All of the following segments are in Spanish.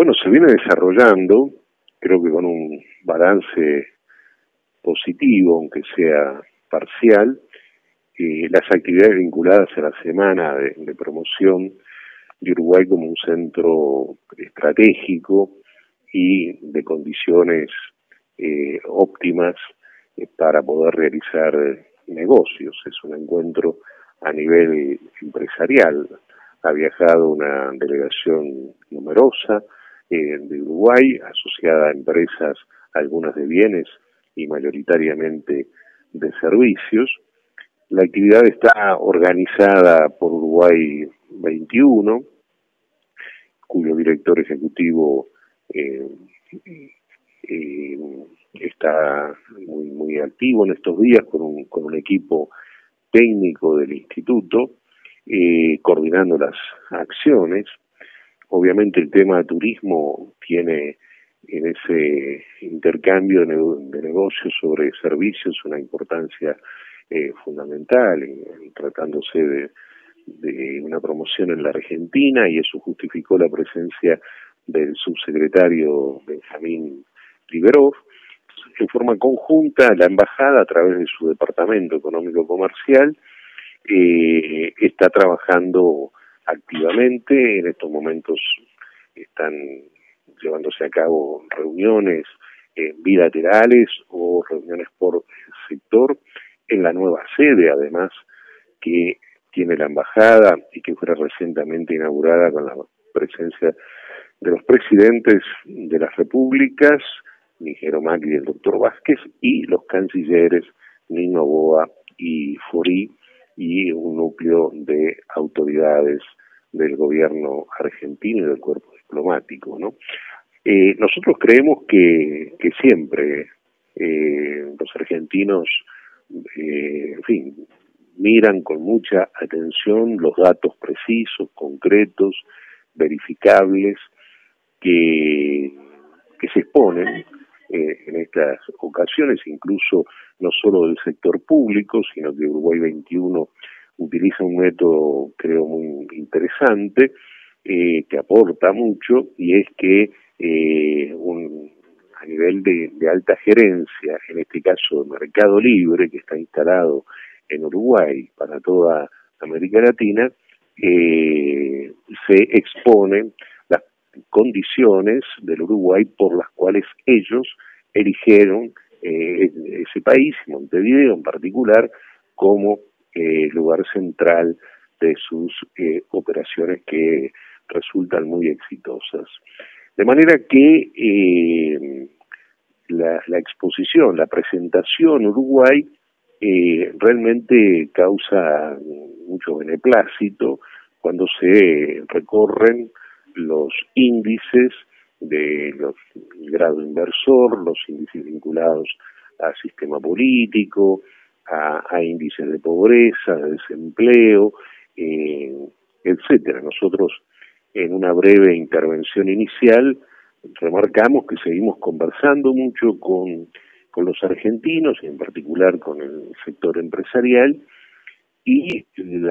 Bueno, se viene desarrollando, creo que con un balance positivo, aunque sea parcial, las actividades vinculadas a la semana de promoción de Uruguay como un centro estratégico y de condiciones óptimas para poder realizar negocios. Es un encuentro a nivel empresarial. Ha viajado una delegación numerosa de Uruguay, asociada a empresas, algunas de bienes y mayoritariamente de servicios. La actividad está organizada por Uruguay 21, cuyo director ejecutivo está muy activo en estos días con un equipo técnico del instituto, coordinando las acciones. Obviamente el tema de turismo tiene en ese intercambio de negocios sobre servicios una importancia fundamental, tratándose de una promoción en la Argentina, y eso justificó la presencia del subsecretario Benjamín Liberov. En forma conjunta, la embajada, a través de su departamento económico-comercial, está trabajando activamente. En estos momentos están llevándose a cabo reuniones bilaterales o reuniones por sector en la nueva sede, además, que tiene la embajada y que fue recientemente inaugurada con la presencia de los presidentes de las repúblicas, Nigero Macri y el doctor Vázquez, y los cancilleres Nino Noboa y Forí, y un núcleo de autoridades del gobierno argentino y del cuerpo diplomático, ¿no? Nosotros creemos que siempre los argentinos, en fin, miran con mucha atención los datos precisos, concretos, verificables, que se exponen en estas ocasiones, incluso no solo del sector público, sino que Uruguay 21 utiliza un método, creo, muy interesante, que aporta mucho, y es que a nivel de alta gerencia, en este caso de Mercado Libre, que está instalado en Uruguay para toda América Latina, se exponen las condiciones del Uruguay por las cuales ellos eligieron ese país, Montevideo en particular, como lugar central de sus operaciones, que resultan muy exitosas. De manera que la exposición, la presentación Uruguay realmente causa mucho beneplácito cuando se recorren los índices de los grado inversor, los índices vinculados al sistema político, a índices de pobreza, de desempleo, etcétera. Nosotros, en una breve intervención inicial, remarcamos que seguimos conversando mucho con los argentinos, y en particular con el sector empresarial, y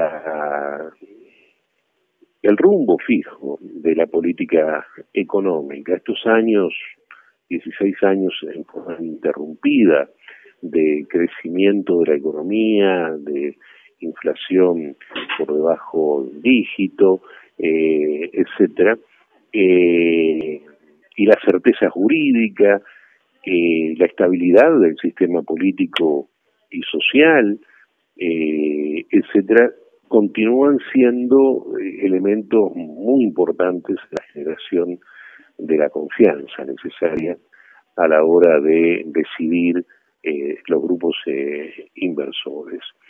el rumbo fijo de la política económica. Estos años, 16 años en forma interrumpida de crecimiento de la economía, de inflación por debajo del dígito, etcétera, y la certeza jurídica, la estabilidad del sistema político y social, etcétera, continúan siendo elementos muy importantes en la generación de la confianza necesaria a la hora de decidir los grupos inversores.